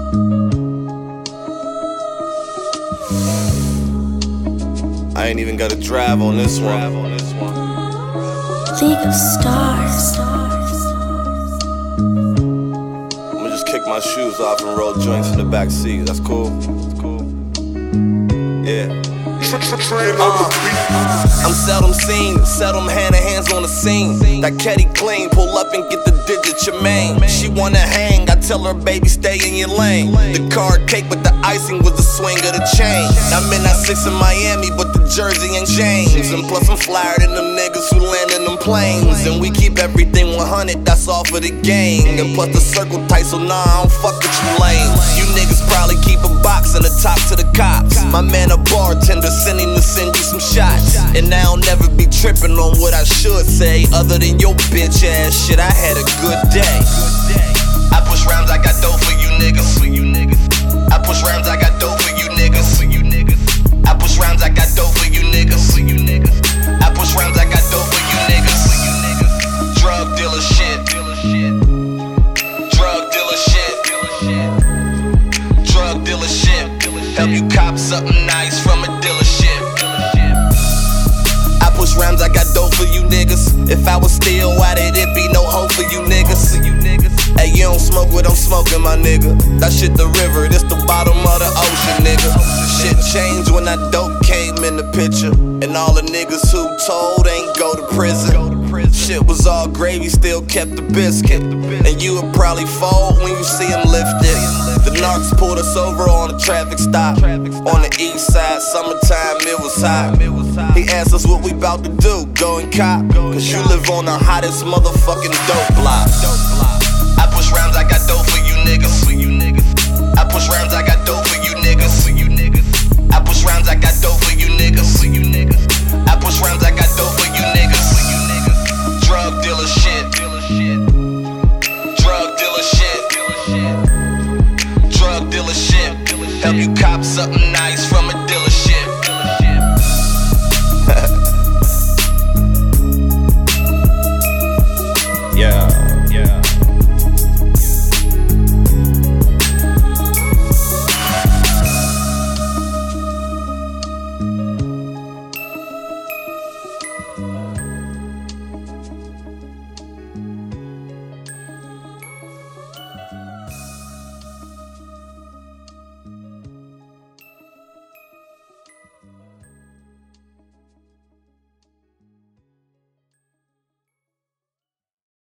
I ain't even got to drive on this one. League of Stars. I'ma just kick my shoes off and roll joints in the back seat. That's cool. Yeah. I'm seldom seen, seldom hand in hands on the scene. That Ketty clean, pull up and get the digit your main. She wanna hang, I tell her baby stay in your lane. The card cake with the icing was the swing of the chain. I'm in that 6 in Miami, but the jersey ain't James. And plus I'm flyer than them niggas who land in them planes. And we keep everything 100, that's all for the gang. And plus the circle tight, so nah, I don't fuck with you lame. You niggas probably keep a box and a top to the cops. My man a bartender, sending to send you some shots. And I'll never be tripping on what I should say. Other than your bitch ass shit, I had a good day. I push rhymes, I got dough for you niggas. I push rhymes, I got dough for you niggas. I push rhymes, I got dough for you niggas. I push rhymes, I got dough for you niggas. Drug dealer shit. Drug dealer shit. Drug dealer shit. Help you cop something nice from a dealership. I push rhymes, I got dope for you niggas. If I was still, why did it be no hope for you niggas? Hey, you don't smoke what I'm smoking, my nigga. That shit the river, this the bottom of the ocean, nigga. Shit changed when that dope came in the picture. And all the niggas who told ain't go to prison. Shit was all gravy, still kept the biscuit. And you would probably fold when you see him lifted. The narcs pulled us over on a traffic stop. On the east side, summertime, it was hot. He asked us what we bout to do, go and cop. Cause you live on the hottest motherfucking dope block.